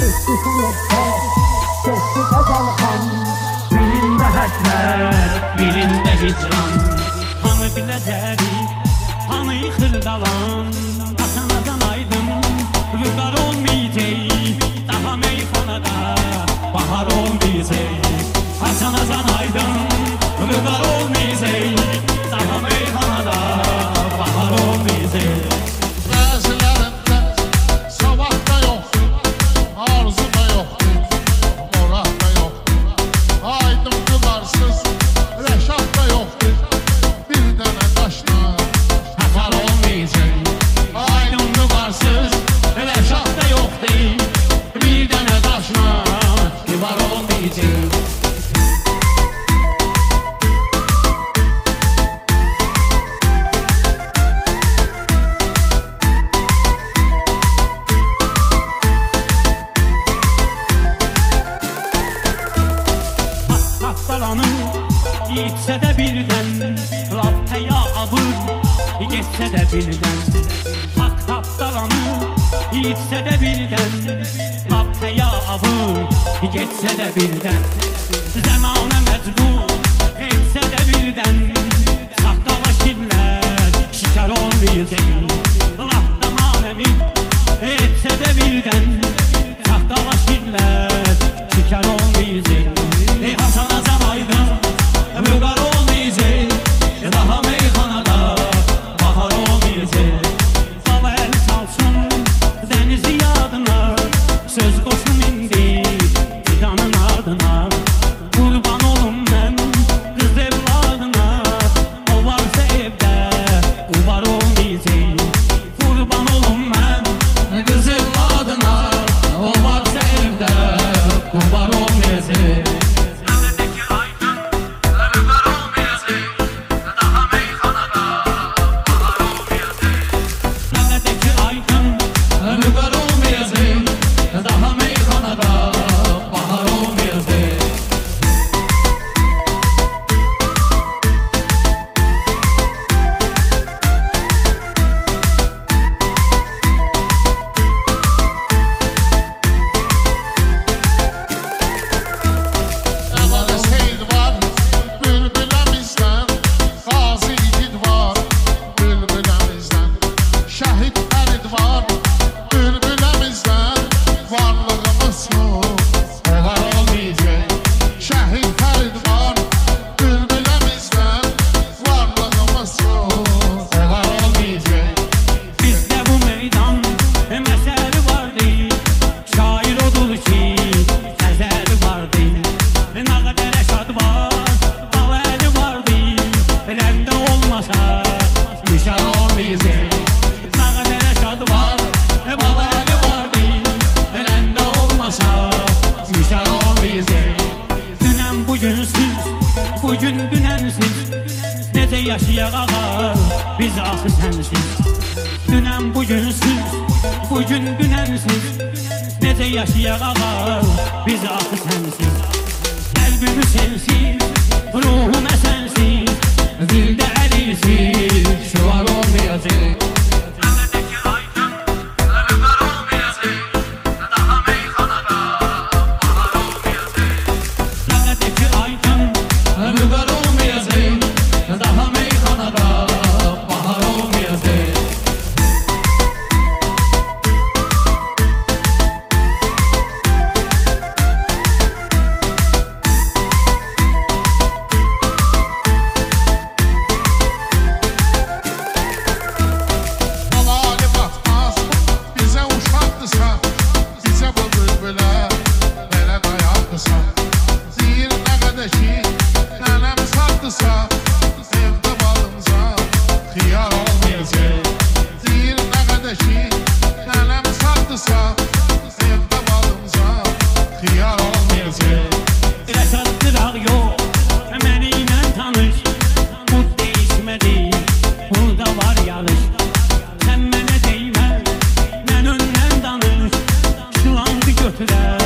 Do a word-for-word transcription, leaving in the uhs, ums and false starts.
Birində həsrət, birində hicran. Hamı biləcərik, hamı xırdalan. Hasan aydın, rüzgar olmayacaq. Daha meyxanada bahar olmayacaq. Hasan aydın, rüzgar olmayacaq. Daha meyxanada bahar olmayacaq. Gitsə də birdən, lattaya abır, getsə də birdən. Hak tapdalanı, gitsə də birdən, lattaya abır, getsə də birdən. Zəmanə məcbur, etsə də birdən, saxtalaşırlar, şikar olmayacaq. Latta manəvi, etsə də birdən, saxtalaşırlar, şikar olmayacaq. Ey Hasan aydın, rüzgar olmayacaq, daha meyxanada bahar olmayacaq. Dala əl salsın dənizi yadına, söz qoşum indi fidanın ardına. Qurban olum mən qız evladına, o varsa evdə uvar olmayacaq. Qurban olum mən qız evladına, o varsa evdə uvar olmayacaq. Bugün dünənsiz, necə yaşayaq ağa, biz axı sənsiz. Dünən bugünsüz, bugün dünənsiz, necə yaşayaq ağa, biz axı sənsiz. Qəlbimi sensiz, ruhum əsensiz, dildə əlisiz, şüvar olmayacaq. Sen mənə deymə, mən öndən danış, şılandı götürər.